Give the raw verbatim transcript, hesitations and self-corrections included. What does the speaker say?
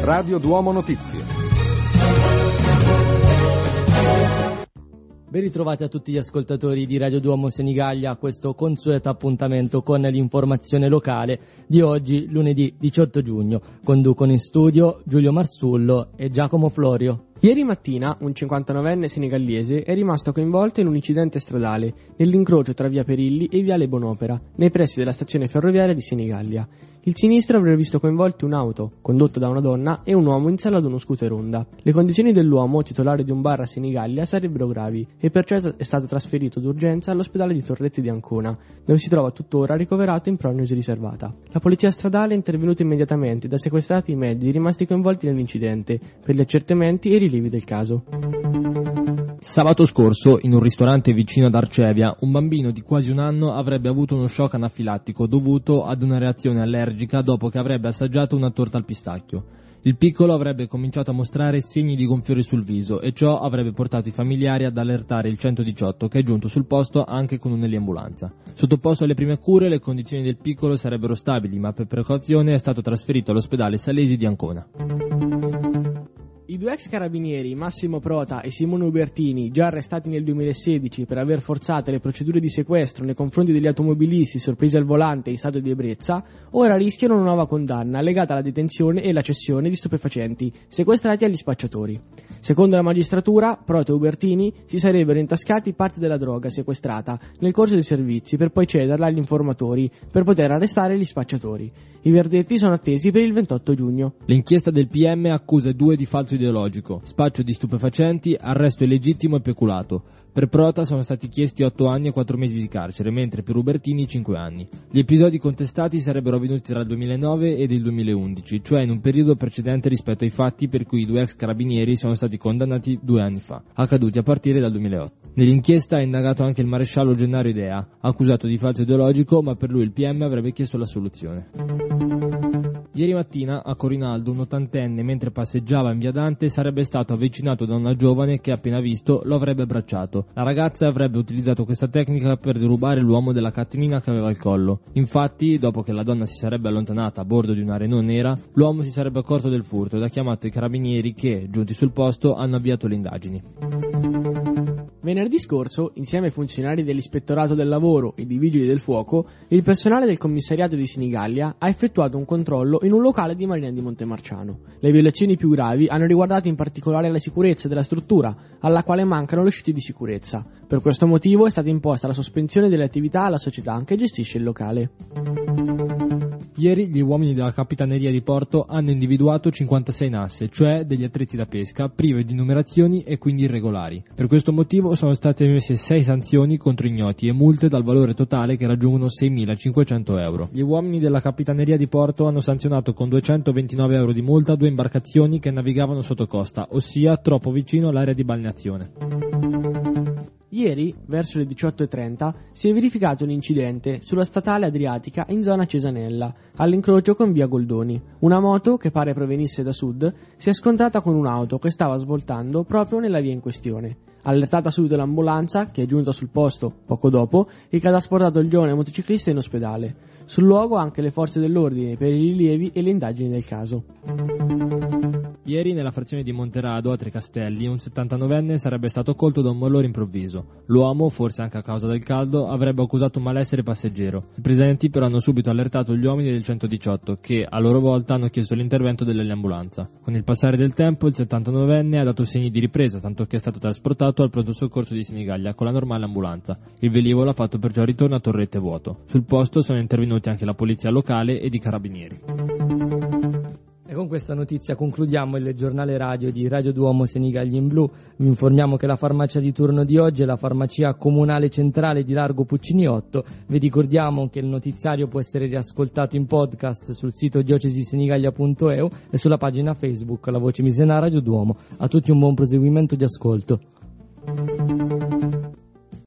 Radio Duomo Notizie. Ben ritrovati a tutti gli ascoltatori di Radio Duomo Senigallia a questo consueto appuntamento con l'informazione locale di oggi, lunedì diciotto giugno. Conducono in studio Giulio Marsullo e Giacomo Florio. Ieri mattina un cinquantanovenne senegallese è rimasto coinvolto in un incidente stradale nell'incrocio tra via Perilli e viale Bonopera, nei pressi della stazione ferroviaria di Senigallia. Il sinistro avrebbe visto coinvolti un'auto, condotta da una donna, e un uomo in sella ad uno scooter Honda. Le condizioni dell'uomo, titolare di un bar a Senigallia, sarebbero gravi e perciò è stato trasferito d'urgenza all'ospedale di Torrette di Ancona, dove si trova tuttora ricoverato in prognosi riservata. La polizia stradale è intervenuta immediatamente ed ha sequestrato i mezzi rimasti coinvolti nell'incidente per gli accertamenti e i rilievi del caso. Sabato scorso, in un ristorante vicino ad Arcevia, un bambino di quasi un anno avrebbe avuto uno shock anafilattico dovuto ad una reazione allergica dopo che avrebbe assaggiato una torta al pistacchio. Il piccolo avrebbe cominciato a mostrare segni di gonfiore sul viso e ciò avrebbe portato i familiari ad allertare il centodiciotto, che è giunto sul posto anche con un'eliambulanza. Sottoposto alle prime cure, le condizioni del piccolo sarebbero stabili, ma per precauzione è stato trasferito all'ospedale Salesi di Ancona. I due ex carabinieri, Massimo Prota e Simone Ubertini, già arrestati nel duemilasedici per aver forzato le procedure di sequestro nei confronti degli automobilisti sorpresi al volante in stato di ebbrezza, ora rischiano una nuova condanna legata alla detenzione e la cessione di stupefacenti sequestrati agli spacciatori. Secondo la magistratura, Prota e Ubertini si sarebbero intascati parte della droga sequestrata nel corso dei servizi per poi cederla agli informatori per poter arrestare gli spacciatori. I verdetti sono attesi per il ventotto giugno. L'inchiesta del P M accusa i due di falso ideologico, spaccio di stupefacenti, arresto illegittimo e peculato. Per Prota sono stati chiesti otto anni e quattro mesi di carcere, mentre per Ubertini cinque anni. Gli episodi contestati sarebbero avvenuti tra il duemilanove ed il duemilaundici, cioè in un periodo precedente rispetto ai fatti per cui i due ex carabinieri sono stati condannati due anni fa, accaduti a partire dal duemilaotto. Nell'inchiesta è indagato anche il maresciallo Gennaro Idea, accusato di falso ideologico, ma per lui il P M avrebbe chiesto l'assoluzione. Ieri mattina a Corinaldo un ottantenne, mentre passeggiava in via Dante, sarebbe stato avvicinato da una giovane che, appena visto, lo avrebbe abbracciato. La ragazza avrebbe utilizzato questa tecnica per derubare l'uomo della catenina che aveva al collo. Infatti, dopo che la donna si sarebbe allontanata a bordo di una Renault nera, l'uomo si sarebbe accorto del furto ed ha chiamato i carabinieri che, giunti sul posto, hanno avviato le indagini. Venerdì scorso, insieme ai funzionari dell'Ispettorato del Lavoro e di Vigili del Fuoco, il personale del commissariato di Senigallia ha effettuato un controllo in un locale di Marina di Montemarciano. Le violazioni più gravi hanno riguardato in particolare la sicurezza della struttura, alla quale mancano le uscite di sicurezza. Per questo motivo è stata imposta la sospensione delle attività alla società che gestisce il locale. Ieri gli uomini della Capitaneria di Porto hanno individuato cinquantasei nasse, cioè degli attrezzi da pesca, prive di numerazioni e quindi irregolari. Per questo motivo sono state emesse sei sanzioni contro ignoti e multe dal valore totale che raggiungono seimilacinquecento euro. Gli uomini della Capitaneria di Porto hanno sanzionato con duecentoventinove euro di multa due imbarcazioni che navigavano sotto costa, ossia troppo vicino all'area di balneazione. Ieri, verso le diciotto e trenta, si è verificato un incidente sulla statale Adriatica in zona Cesanella, all'incrocio con via Goldoni. Una moto, che pare provenisse da sud, si è scontrata con un'auto che stava svoltando proprio nella via in questione. Allertata subito l'ambulanza, che è giunta sul posto poco dopo, e che ha trasportato il giovane motociclista in ospedale. Sul luogo anche le forze dell'ordine per i rilievi e le indagini del caso. Ieri nella frazione di Monterado a Trecastelli un settantanovenne sarebbe stato colto da un malore improvviso. L'uomo, forse anche a causa del caldo, avrebbe accusato un malessere passeggero. I presenti però hanno subito allertato gli uomini del centodiciotto che a loro volta hanno chiesto l'intervento dell'ambulanza. Con il passare del tempo il settantanovenne ha dato segni di ripresa, tanto che è stato trasportato al pronto soccorso di Senigallia con la normale ambulanza. Il velivolo ha fatto perciò ritorno a Torrette vuoto. Sul posto sono intervenuti anche la polizia locale ed i carabinieri. E con questa notizia concludiamo il giornale radio di Radio Duomo Senigallia in blu. Vi informiamo che la farmacia di turno di oggi è la farmacia comunale centrale di Largo Puccini otto. Vi ricordiamo che il notiziario può essere riascoltato in podcast sul sito diocesisenigallia punto e u e sulla pagina Facebook La Voce Misena Radio Duomo. A tutti un buon proseguimento di ascolto.